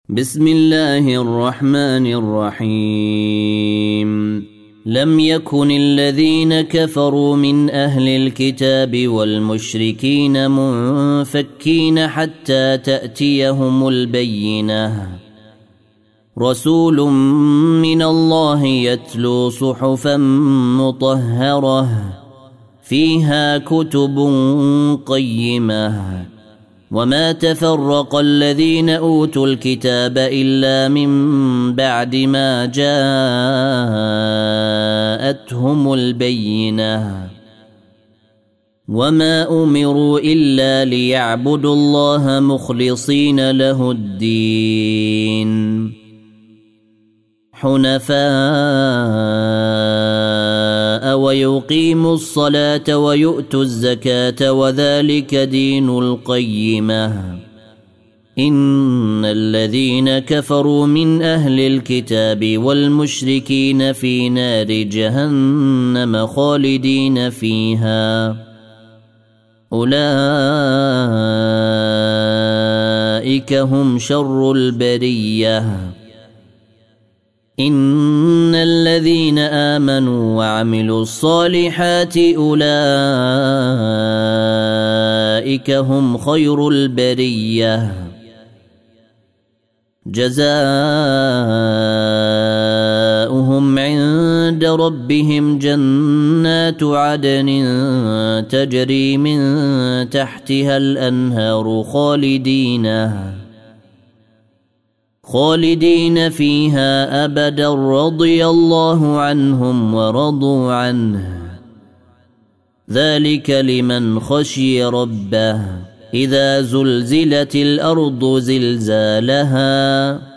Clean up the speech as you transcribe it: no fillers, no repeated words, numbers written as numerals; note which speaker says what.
Speaker 1: بسم الله الرحمن الرحيم لم يكن الذين كفروا من أهل الكتاب والمشركين منفكين حتى تأتيهم البينة رسول من الله يتلو صحفا مطهرة فيها كتب قيمة وما تفرق الذين أوتوا الكتاب إلا من بعد ما جاءتهم البينة وما أمروا إلا ليعبدوا الله مخلصين له الدين حنفاء ويقيموا الصلاة ويؤتوا الزكاة وذلك دين القيمة إن الذين كفروا من أهل الكتاب والمشركين في نار جهنم خالدين فيها أولئك هم شر البرية إن الذين آمنوا وعملوا الصالحات أولئك هم خير البرية جزاؤهم عند ربهم جنات عدن تجري من تحتها الأنهار خالدين فيها أبدا رضي الله عنهم ورضوا عنه ذلك لمن خشي ربه إذا زلزلت الأرض زلزالها